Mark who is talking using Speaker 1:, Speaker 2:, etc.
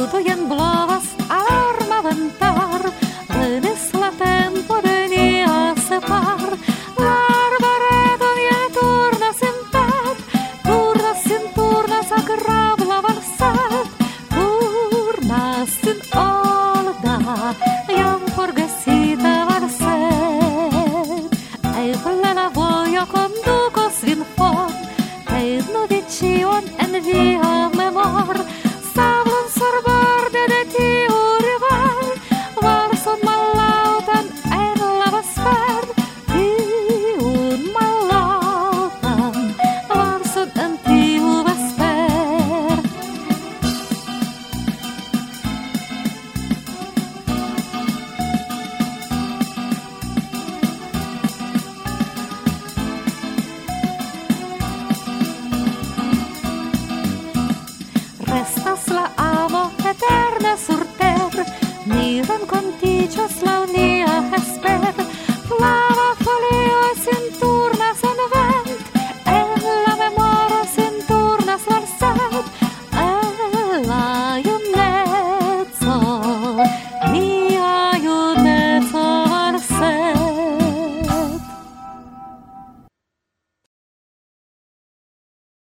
Speaker 1: Tutto en blovas alarma ventar, venis la tempo de nia separ. L'arbareto viene turnas in agrabla valset, turnas in olda, jam forgesita valset. Ei plena vojo condukos vin for, ei novi cion en via memor. Sablon sorborde de tiu rival, valson malautan en la vesper, tiun malautan valson en tiu vesper. Restas la amo eterna sur ter, ni rencontiĝos la